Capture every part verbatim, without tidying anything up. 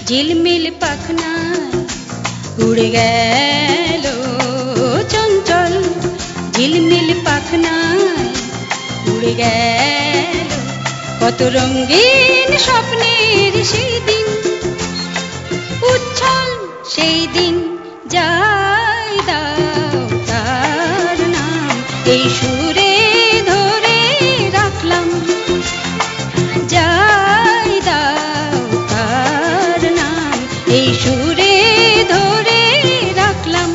ঝিলমিল পাখনায় উড়ে গেল চঞ্চল, ঝিলমিল পাখনায় উড়ে গেল কত রঙিন স্বপ্নের সেই দিন, উচ্ছল সেই দিন যাই দাও তার নাম এই সুরে ধরে রাখলাম, যাই দাও তার নাম এই সুরে ধরে রাখলাম।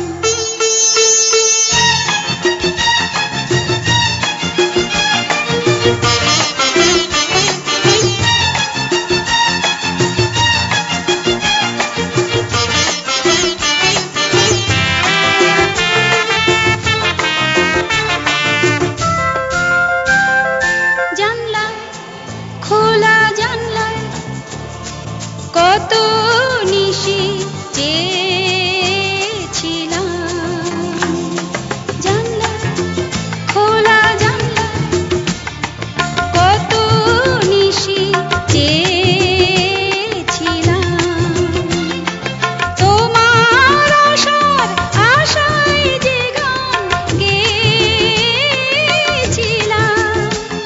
খোলা জানলায় কত নিশি চেয়েছিলাম, জানলা খোলা জানলায় কত নিশি চেয়েছিলাম, তোমার আশার আশায় যে গান গেয়েছিলাম,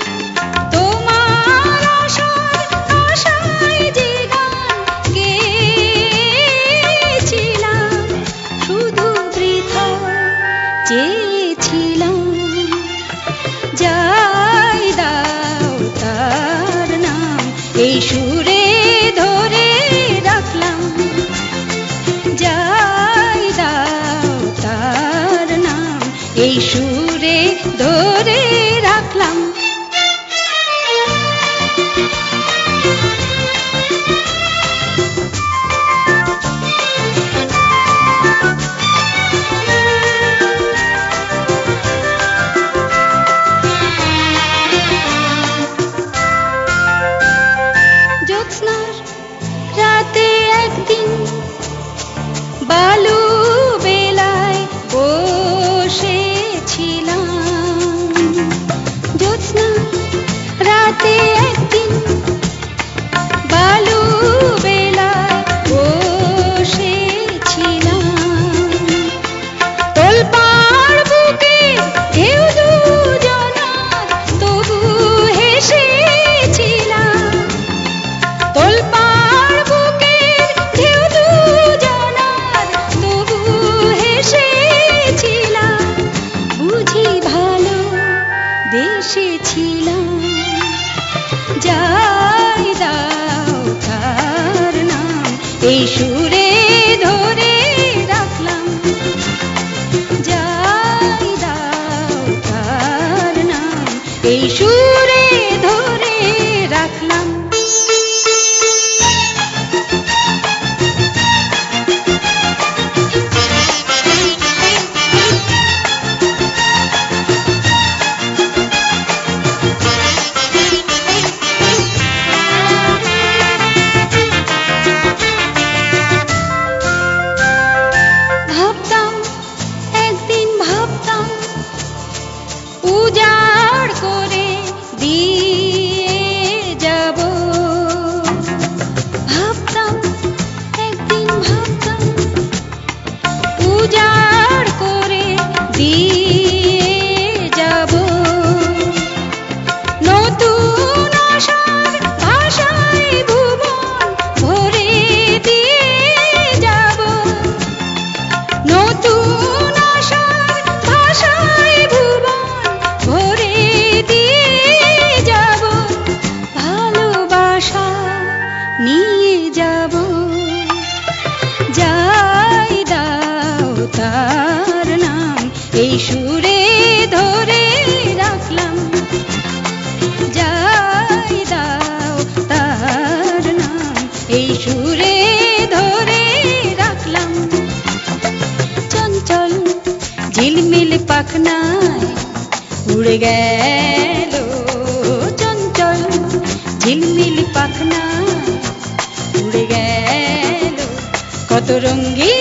তোমার আশায় যে গান গেয়েছিলাম, শুধু বৃথা চেয়েছিলাম, যাই দাও তার নাম এই সুরে ধরে রাখলাম, যাই দাও তার নাম এই সুরে ধরে রাখলাম। জ্যোৎস্নার রাতে একদিন বালু বেলায় বসেছিলাম, জ্যোৎস্নার রাতে একদিন বালু বেলায় বসেছিলাম, তোলপাড় বুকে ঢেউ দুজনার তবু হেসেছিলাম, তোলপাড় বুকের ঢেউ দুজনার তবু হেসেছিলাম, বুঝি ভালো বেসেছিলাম, যাই দাও তার নাম এই সুরে ধরে রাখলাম, যাই দাও তার নাম এই সুরে ধরে রাখলাম। ভাবতাম একদিন ভাবতাম উজাড় করে দিয়ে যাব, ভাবতাম একদিন ভাবতাম উজাড় করে দিয়ে যাব, নতুন আশার ভাষায় ভুবন ভরে দিয়ে যাব, নতুন আশার ভাষায় ভুবন ভরে দিয়ে যাব, ভালোবাসা নিয়ে যাব, যাই দাও তার নাম এই সুরে ধরে রাখলাম, যাই দাও তার নাম এই সুরে ধরে রাখলাম। চঞ্চল ঝিলমিল পাখনায় উড়ে গেল চঞ্চল, ঝিলমিল পাখনায় উড়ে গেল কত রঙিন